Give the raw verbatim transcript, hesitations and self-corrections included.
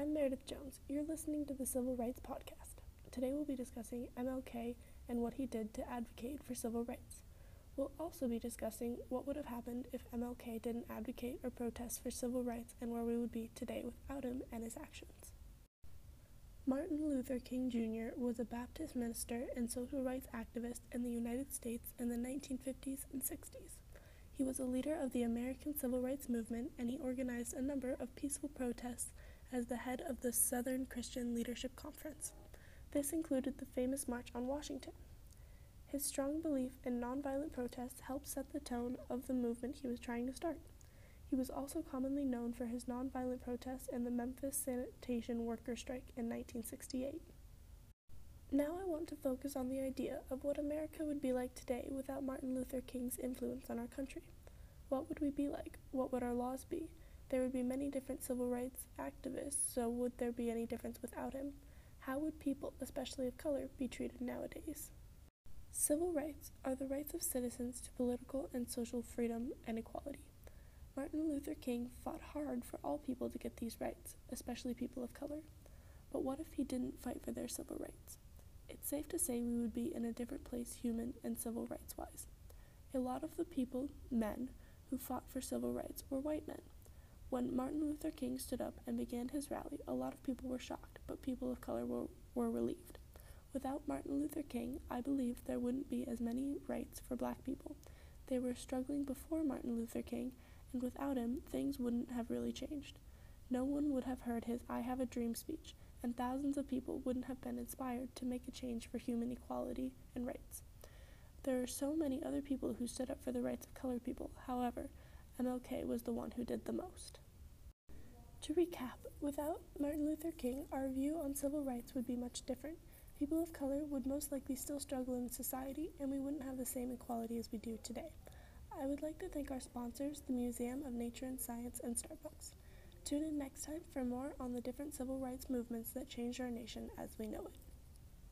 I'm Meredith Jones. You're listening to the Civil Rights Podcast. Today we'll be discussing M L K and what he did to advocate for civil rights. We'll also be discussing what would have happened if M L K didn't advocate or protest for civil rights and where we would be today without him and his actions. Martin Luther King Junior was a Baptist minister and social rights activist in the United States in the nineteen fifties and sixties. He was a leader of the American Civil Rights Movement, and he organized a number of peaceful protests as the head of the Southern Christian Leadership Conference. This included the famous March on Washington. His strong belief in nonviolent protests helped set the tone of the movement he was trying to start. He was also commonly known for his nonviolent protests in the Memphis sanitation worker strike in nineteen sixty-eight. Now I want to focus on the idea of what America would be like today without Martin Luther King's influence on our country. What would we be like? What would our laws be? There would be many different civil rights activists, so would there be any difference without him? How would people, especially of color, be treated nowadays? Civil rights are the rights of citizens to political and social freedom and equality. Martin Luther King fought hard for all people to get these rights, especially people of color. But what if he didn't fight for their civil rights? It's safe to say we would be in a different place human and civil rights-wise. A lot of the people, men, who fought for civil rights were white men. When Martin Luther King stood up and began his rally, a lot of people were shocked, but people of color were, were relieved. Without Martin Luther King, I believe there wouldn't be as many rights for black people. They were struggling before Martin Luther King, and without him, things wouldn't have really changed. No one would have heard his I Have a Dream speech, and thousands of people wouldn't have been inspired to make a change for human equality and rights. There are so many other people who stood up for the rights of colored people. However, M L K was the one who did the most. To recap, without Martin Luther King, our view on civil rights would be much different. People of color would most likely still struggle in society, and we wouldn't have the same equality as we do today. I would like to thank our sponsors, the Museum of Nature and Science and Starbucks. Tune in next time for more on the different civil rights movements that changed our nation as we know it.